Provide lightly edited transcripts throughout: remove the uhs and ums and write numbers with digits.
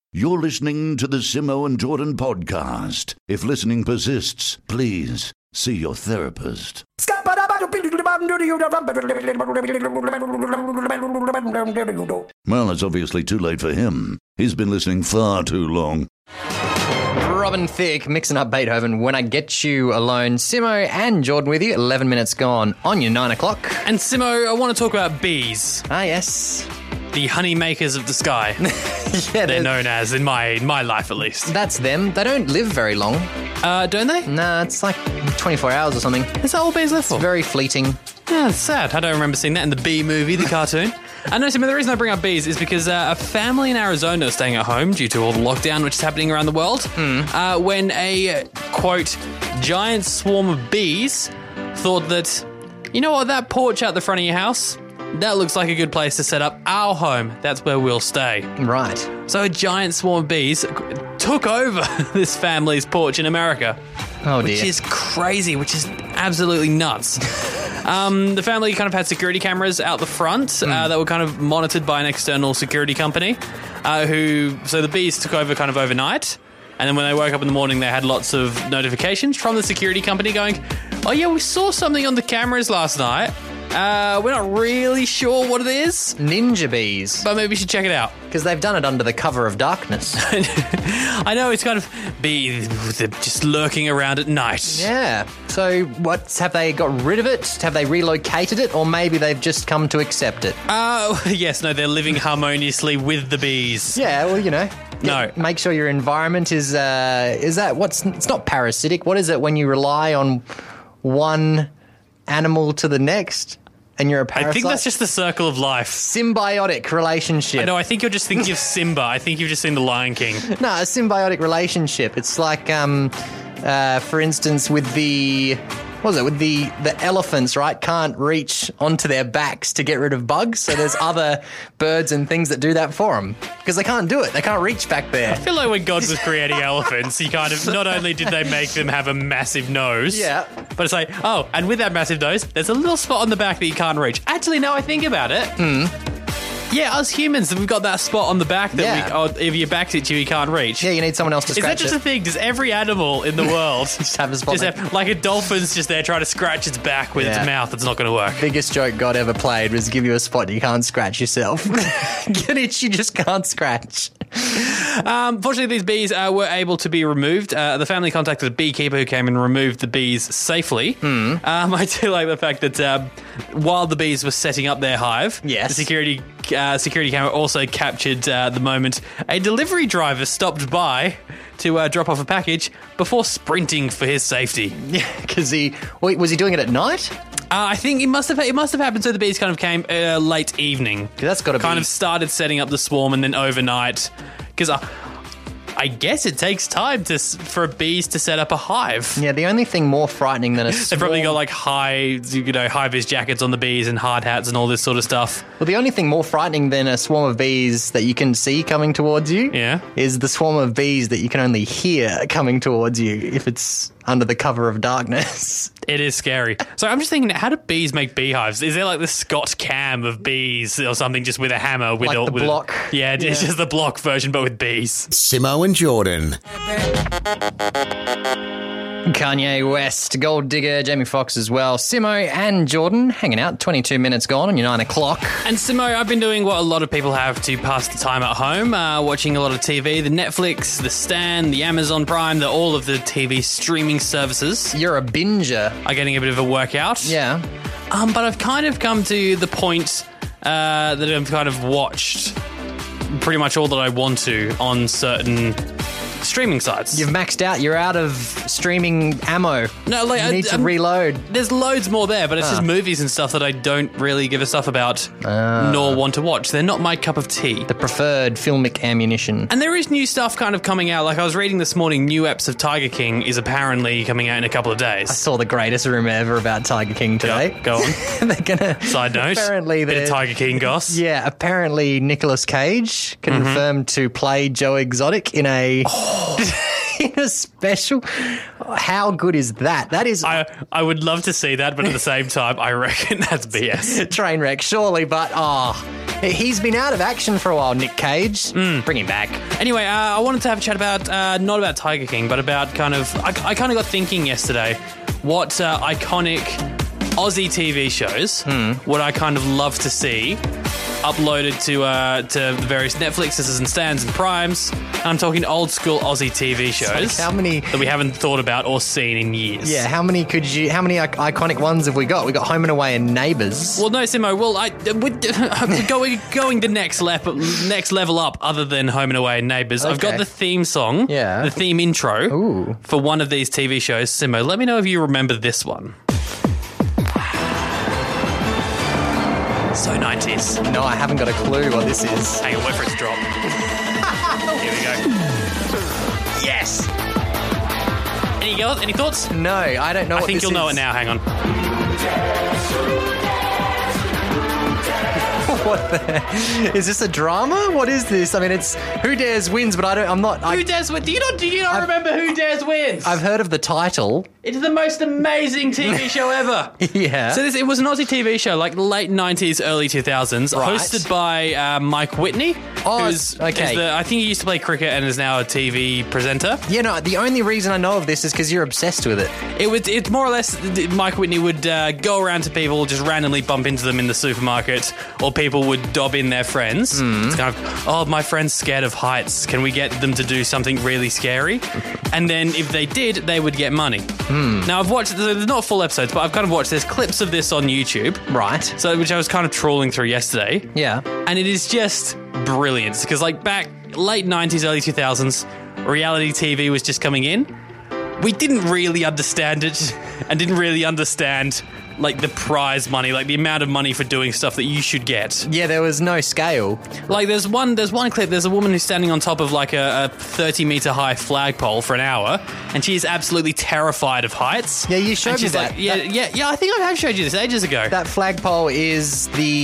You're listening to the Simo and Jordan podcast. If listening persists, please see your therapist. Well, it's obviously too late for him. He's been listening far too long. Robin Thicke mixing up Beethoven, When I Get You Alone. Simo and Jordan with you, 11 minutes gone on your 9 o'clock. And Simo, I want to talk about bees. Ah, yes. The honey makers of the sky. Yeah, They're known as, in my life at least. That's them. They don't live very long. Don't they? Nah, it's like 24 hours or something. Is that all bees live for? Very fleeting. Yeah, it's sad. I don't remember seeing that in the Bee Movie, the cartoon. And no, Simo, the reason I bring up bees is because a family in Arizona is staying at home due to all the lockdown which is happening around the world. When a, quote, giant swarm of bees thought that, you know what, that porch out the front of your house, that looks like a good place to set up our home. That's where we'll stay. Right. So a giant swarm of bees took over this family's porch in America. Oh, dear. Which is crazy, which is absolutely nuts. The family kind of had security cameras out the front that were kind of monitored by an external security company so the bees took over kind of overnight. And then when they woke up in the morning, they had lots of notifications from the security company going, oh, yeah, we saw something on the cameras last night. We're not really sure what it is. Ninja bees. But maybe we should check it out. Because they've done it under the cover of darkness. I know, it's kind of bees just lurking around at night. Yeah. So have they got rid of it? Have they relocated it? Or maybe they've just come to accept it? Yes, no, they're living harmoniously with the bees. Yeah, well, you know. No. Make sure your environment is that it's not parasitic. What is it when you rely on one animal to the next and you're a parasite? I think that's just the circle of life. Symbiotic relationship. No, I think you're just thinking of Simba. I think you've just seen The Lion King. No, a symbiotic relationship. It's like, for instance, with the elephants, right, can't reach onto their backs to get rid of bugs. So there's other birds and things that do that for them because they can't do it. They can't reach back there. I feel like when God was creating elephants, he kind of, not only did they make them have a massive nose, yeah, but it's like, oh, and with that massive nose, there's a little spot on the back that you can't reach. Actually, now I think about it. Yeah, us humans, we've got that spot on the back that if your back's at you can't reach. Yeah, you need someone else to scratch it. Is that just a thing? Does every animal in the world just have a spot? Like a dolphin's just there trying to scratch its back with its mouth? It's not going to work. Biggest joke God ever played was give you a spot you can't scratch yourself. Get it? You just can't scratch. Fortunately, these bees were able to be removed. The family contacted a beekeeper who came and removed the bees safely. I do like the fact that while the bees were setting up their hive, the security camera also captured the moment a delivery driver stopped by to drop off a package before sprinting for his safety. Yeah, because was he doing it at night? I think it must have happened. So the bees kind of came late evening. That's got to kind of started setting up the swarm, and then overnight, because I guess it takes time for bees to set up a hive. Yeah, the only thing more frightening than a swarm... They've probably got like high-vis jackets on the bees and hard hats and all this sort of stuff. Well, the only thing more frightening than a swarm of bees that you can see coming towards you is the swarm of bees that you can only hear coming towards you if it's under the cover of darkness. It is scary. So I'm just thinking, how do bees make beehives? Is there like the Scott Cam of bees or something, just with a hammer? With like the block. It's just the block version, but with bees. Simo and Jordan. Kanye West, Gold Digger, Jamie Foxx as well. Simo and Jordan hanging out. 22 minutes gone on your 9 o'clock. And Simo, I've been doing what a lot of people have to pass the time at home, watching a lot of TV, the Netflix, the Stan, the Amazon Prime, all of the TV streaming services. You're a binger. Are getting a bit of a workout. Yeah. But I've kind of come to the point that I've kind of watched pretty much all that I want to on certain streaming sites. You've maxed out. You're out of streaming ammo. No, like you need to reload. There's loads more there, but it's just movies and stuff that I don't really give a stuff about, nor want to watch. They're not my cup of tea. The preferred filmic ammunition. And there is new stuff kind of coming out. Like I was reading this morning, new eps of Tiger King is apparently coming out in a couple of days. I saw the greatest rumor ever about Tiger King today. Go on. They're gonna. Side note. Apparently, bit of Tiger King goss. Yeah. Apparently, Nicolas Cage confirmed to play Joe Exotic in a. In a special. How good is that? That is. I would love to see that, but at the same time, I reckon that's BS. Train wreck, surely, but He's been out of action for a while, Nick Cage. Bring him back. Anyway, I wanted to have a chat about, not about Tiger King, but about I kind of got thinking yesterday what iconic Aussie TV shows would I kind of love to see uploaded to the various Netflixes and Stans and Primes. And I'm talking old school Aussie TV shows how many that we haven't thought about or seen in years. Yeah, how many iconic ones have we got? We got Home and Away and Neighbours. Well, no, Simo. Well, we're going the next level up, other than Home and Away and Neighbours. Okay. I've got the theme song, the theme intro for one of these TV shows. Simo, let me know if you remember this one. So 90s. No, I haven't got a clue what this is. Hang on, wait for it to drop. Here we go. Yes. Any thoughts? No, I don't know what this is. I think you'll know it now. Hang on. What the? Is this a drama? What is this? I mean, it's Who Dares Wins, but I'm not. Who Dares Wins? Do you not remember Who Dares Wins? I've heard of the title. It's the most amazing TV show ever. Yeah. So it was an Aussie TV show, like late 90s, early 2000s, Right. hosted by Mike Whitney. Oh, who's okay. I think he used to play cricket and is now a TV presenter. Yeah, no, the only reason I know of this is because you're obsessed with it. It's more or less Mike Whitney would go around to people, just randomly bump into them in the supermarket, or people would dob in their friends. It's kind of, oh, my friend's scared of heights. Can we get them to do something really scary? And then if they did, they would get money. Now, I've watched, there's not full episodes, but I've kind of watched, there's clips of this on YouTube. Right. So, which I was kind of trawling through yesterday. Yeah. And it is just brilliant. Because like back late 90s, early 2000s, reality TV was just coming in. We didn't really understand it and didn't really understand like the prize money, like the amount of money for doing stuff that you should get. Yeah, there was no scale. Like there's one clip, there's a woman who's standing on top of like a 30-meter high flagpole for an hour, and she is absolutely terrified of heights. Yeah, you showed and she's me like, that. Yeah, I think I have showed you this ages ago. That flagpole is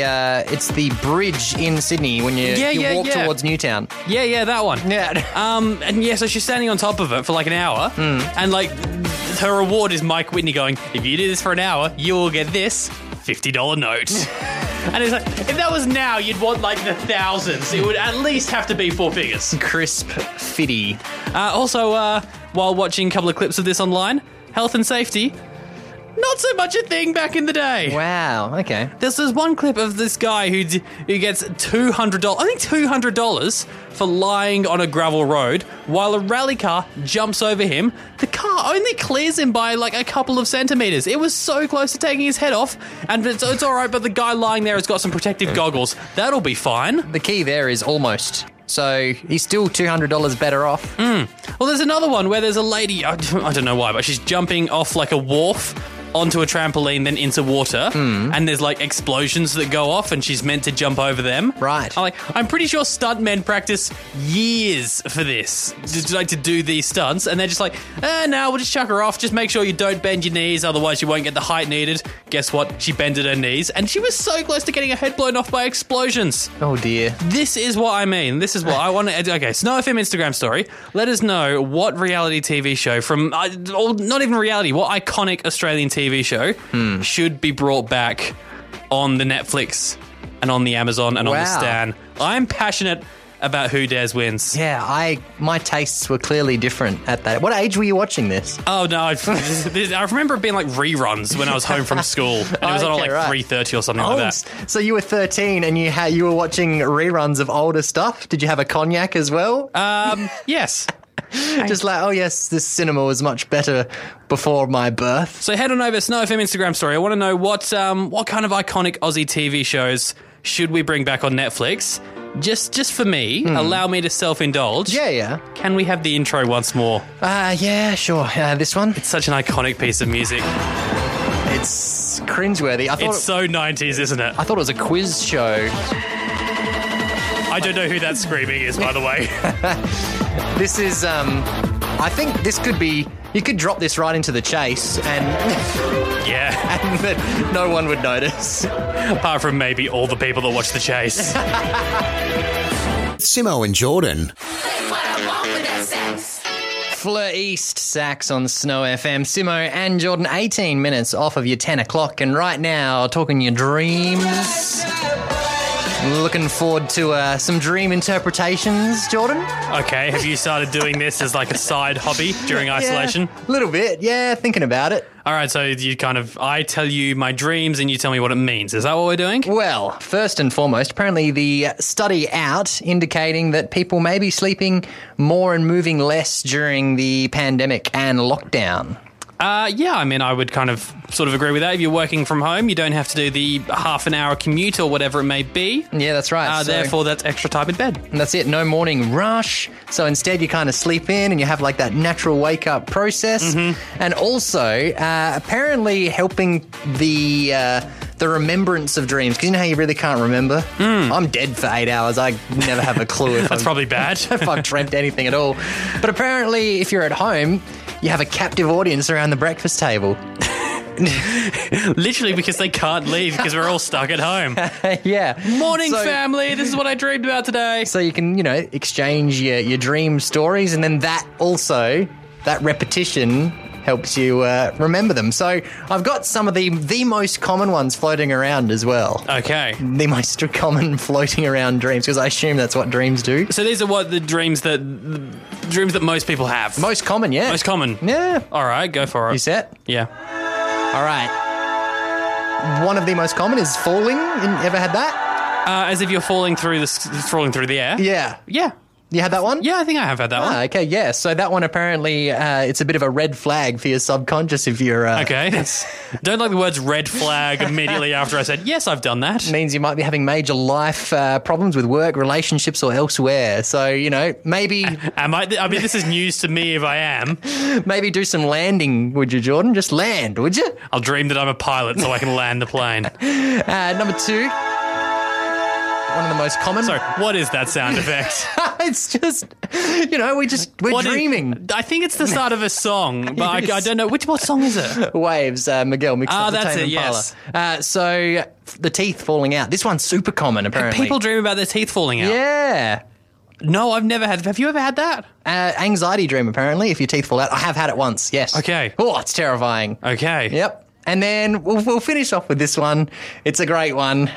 it's the bridge in Sydney when you walk towards Newtown. Yeah, that one. Yeah. And yeah, so she's standing on top of it for like an hour, and like her reward is Mike Whitney going, if you do this for an hour, you will get this $50 note. And it's like, if that was now, you'd want like the thousands. It would at least have to be 4 figures. Crisp fitty. Also, while watching a couple of clips of this online, health and safety, not so much a thing back in the day. Wow, okay. There's this one clip of this guy who gets $200, I think $200 for lying on a gravel road while a rally car jumps over him. The car only clears him by like a couple of centimetres. It was so close to taking his head off, and it's all right, but the guy lying there has got some protective goggles. That'll be fine. The key there is almost. So he's still $200 better off. Well, there's another one where there's a lady, I don't know why, but she's jumping off like a wharf onto a trampoline, then into water, and there's like explosions that go off, and she's meant to jump over them. Right. I'm pretty sure stuntmen practice years for this, to do these stunts, and they're just like, no, we'll just chuck her off. Just make sure you don't bend your knees, otherwise you won't get the height needed. Guess what? She bended her knees, and she was so close to getting her head blown off by explosions. Oh dear. This is what I mean. This is what I want to... Okay, Snow FM Instagram story. Let us know what reality TV show from... or not even reality, what iconic Australian TV show should be brought back on the Netflix and on the Amazon and on the Stan. I'm passionate about Who Dares Wins. Yeah, my tastes were clearly different at that. What age were you watching this? Oh, no. I remember it being like reruns when I was home from school. And it was on like 3:30 or something like that. So you were 13 and you were watching reruns of older stuff? Did you have a cognac as well? Yes. Just like, oh yes, this cinema was much better before my birth. So head on over to Snow FM Instagram story. I want to know what kind of iconic Aussie TV shows should we bring back on Netflix? Just for me, allow me to self-indulge. Yeah. Can we have the intro once more? Yeah, sure. This one? It's such an iconic piece of music. It's cringeworthy. It's so 90s, isn't it? I thought it was a quiz show. I don't know who that screaming is, by the way. This is, I think this could be, you could drop this right into the chase and... Yeah. And that no one would notice. Apart from maybe all the people that watch The Chase. Simo and Jordan. Fleur East Sax on Snow FM. Simo and Jordan, 18 minutes off of your 10 o'clock. And right now, talking your dreams... Looking forward to some dream interpretations, Jordan. Okay, have you started doing this as like a side hobby during isolation? A little bit, yeah, thinking about it. All right, so I tell you my dreams and you tell me what it means. Is that what we're doing? Well, first and foremost, apparently the study out indicating that people may be sleeping more and moving less during the pandemic and lockdown. Yeah, I mean, I would kind of sort of agree with that. If you're working from home, you don't have to do the half an hour commute or whatever it may be. Yeah, that's right. Therefore, that's extra time in bed. And that's it, no morning rush. So instead you kind of sleep in and you have like that natural wake-up process. Mm-hmm. And also, apparently helping the remembrance of dreams. Because you know how you really can't remember? I'm dead for 8 hours. I never have a clue if That's probably bad. if I've dreamt anything at all. But apparently, if you're at home, you have a captive audience around the breakfast table. Literally because they can't leave because we're all stuck at home. Yeah. Morning, family. This is what I dreamed about today. So you can, exchange your dream stories, and then that repetition helps you remember them. So I've got some of the most common ones floating around as well. Okay. The most common floating around dreams, because I assume that's what dreams do. So these are what the dreams that most people have. Most common, yeah. Most common. Yeah. All right, go for it. You set? Yeah. All right. One of the most common is falling. Ever had that? As if you're falling through the air. Yeah. Yeah. You had that one? Yeah, I think I have had that one. Okay, yeah. So that one apparently, it's a bit of a red flag for your subconscious if you're... Okay. Don't like the words red flag immediately after I said, yes, I've done that. Means you might be having major life problems with work, relationships, or elsewhere. So, maybe... this is news to me if I am. Maybe do some landing, would you, Jordan? Just land, would you? I'll dream that I'm a pilot so I can land the plane. Number 2... One of the most common. Sorry, what is that sound effect? It's just, we're dreaming. I think it's the start of a song, but I don't know. What song is it? Waves, Miguel mixed up the that's Tame it, Impala. yes. So the teeth falling out. This one's super common, apparently. People dream about their teeth falling out. Yeah. No, I've never had. Have you ever had that? Anxiety dream, apparently, if your teeth fall out. I have had it once, yes. Okay. Oh, it's terrifying. Okay. Yep. And then we'll finish off with this one. It's a great one.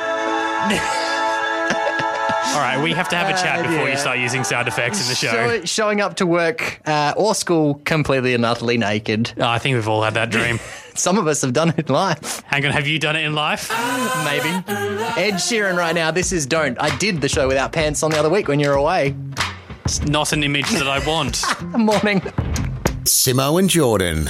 All right, we have to have a chat before you start using sound effects in the show. Showing up to work or school completely and utterly naked. Oh, I think we've all had that dream. Some of us have done it in life. Hang on, have you done it in life? Maybe. Ed Sheeran right now, this is Don't. I did the show without pants on the other week when you were away. It's not an image that I want. Morning. Simo and Jordan.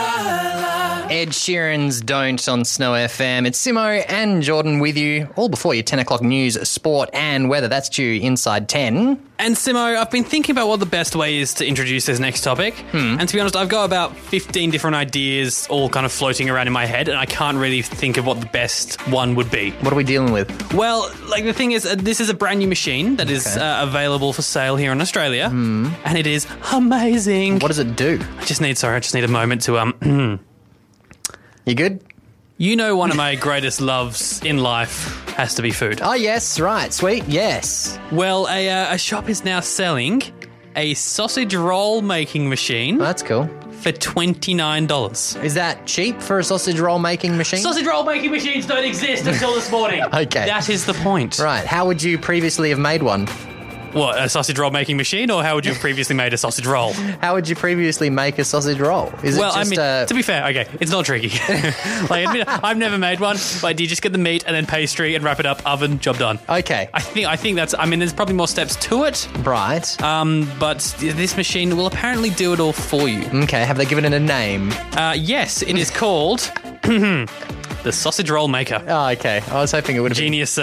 Ed Sheeran's Don't on Snow FM. It's Simo and Jordan with you, all before your 10 o'clock news, sport and weather. That's due inside 10. And Simo, I've been thinking about what the best way is to introduce this next topic. And to be honest, I've got about 15 different ideas all kind of floating around in my head, and I can't really think of what the best one would be. What are we dealing with? Well, the thing is, this is a brand new machine that is available for sale here in Australia, and it is amazing. What does it do? I just need a moment to... You good? You know, one of my greatest loves in life has to be food. Oh, yes, right, sweet, yes. Well, a shop is now selling a sausage roll making machine Oh, that's cool. for $29. Is that cheap for a sausage roll making machine? Sausage roll making machines don't exist until this morning. Okay. That is the point. Right, how would you previously have made one? What, a sausage roll making machine, or how would you have previously made a sausage roll? How would you previously make a sausage roll? Is Well, it just to be fair, okay, it's not tricky. I've never made one. Like, do you just get the meat and then pastry and wrap it up, oven, job done? Okay. I think that's. I mean, there's probably more steps to it. Right. But this machine will apparently do it all for you. Okay, have they given it a name? Yes, it is called the Sausage Roll Maker. Oh, okay. I was hoping it would have been... Genius.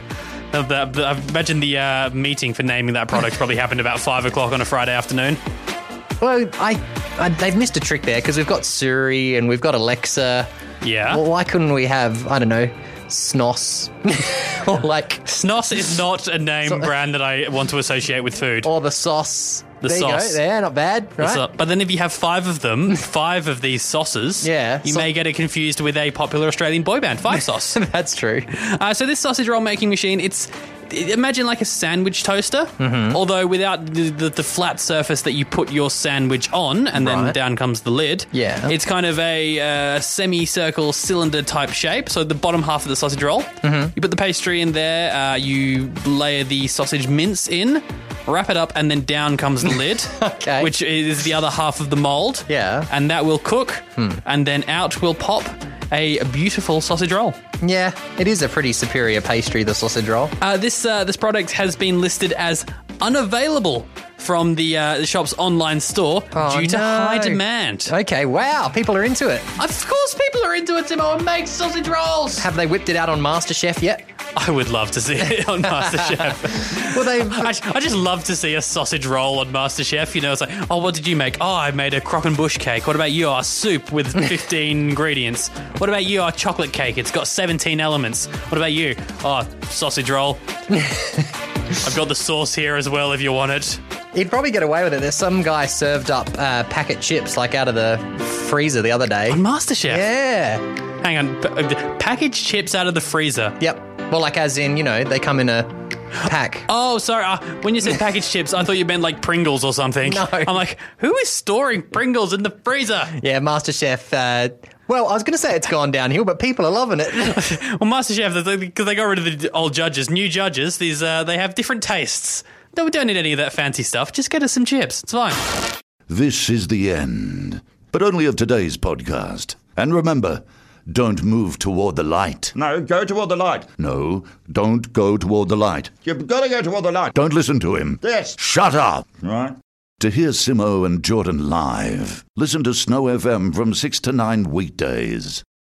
I imagine the meeting for naming that product probably happened about 5 o'clock on a Friday afternoon. Well, they've missed a trick there because we've got Siri and we've got Alexa. Yeah. Well, why couldn't we have, I don't know, Snos? Or like... Snos is not a name brand that I want to associate with food. Or the sauce. The there sauce. You go. Yeah, not bad, right? But then if you have 5 of them, 5 of these sauces, Yeah. you may get it confused with a popular Australian boy band, Five Sauce. That's true. So this sausage roll making machine, imagine like a sandwich toaster, although without the flat surface that you put your sandwich on, and then Right. down comes the lid. Yeah. It's kind of a semicircle cylinder type shape, so the bottom half of the sausage roll. You put the pastry in there, you layer the sausage mince in, wrap it up, and then down comes the lid, Okay. which is the other half of the mould. Yeah. And that will cook, and then out will pop a beautiful sausage roll. Yeah, it is a pretty superior pastry, the sausage roll. This product has been listed as unavailable from the shop's online store due to high demand. Okay, wow, people are into it. Of course people are into it, Timo, and make sausage rolls. Have they whipped it out on MasterChef yet? I would love to see it on MasterChef. Well, they I just love to see a sausage roll on MasterChef. You know, it's like, oh, what did you make? Oh, I made a crock and bush cake. What about you? Oh, soup with 15 ingredients. What about you? Oh, chocolate cake. It's got 17 elements. What about you? Oh, sausage roll. I've got the sauce here as well if you want it. He'd probably get away with it. There's some guy served up packet chips like out of the freezer the other day. On MasterChef? Yeah. Hang on. Packaged chips out of the freezer. Yep. Well, like as in, you know, they come in a pack. Oh, sorry. When you said packaged chips, I thought you meant like Pringles or something. No. I'm like, who is storing Pringles in the freezer? Yeah, MasterChef. Well, I was going to say it's gone downhill, but people are loving it. Well, MasterChef, because they got rid of the old judges, new judges, these they have different tastes. No, we don't need any of that fancy stuff. Just get us some chips. It's fine. This is the end, but only of today's podcast. And remember, don't move toward the light. No, go toward the light. No, don't go toward the light. You've got to go toward the light. Don't listen to him. Yes. Shut up. Right. To hear Simo and Jordan live, listen to Snow FM from 6 to 9 weekdays.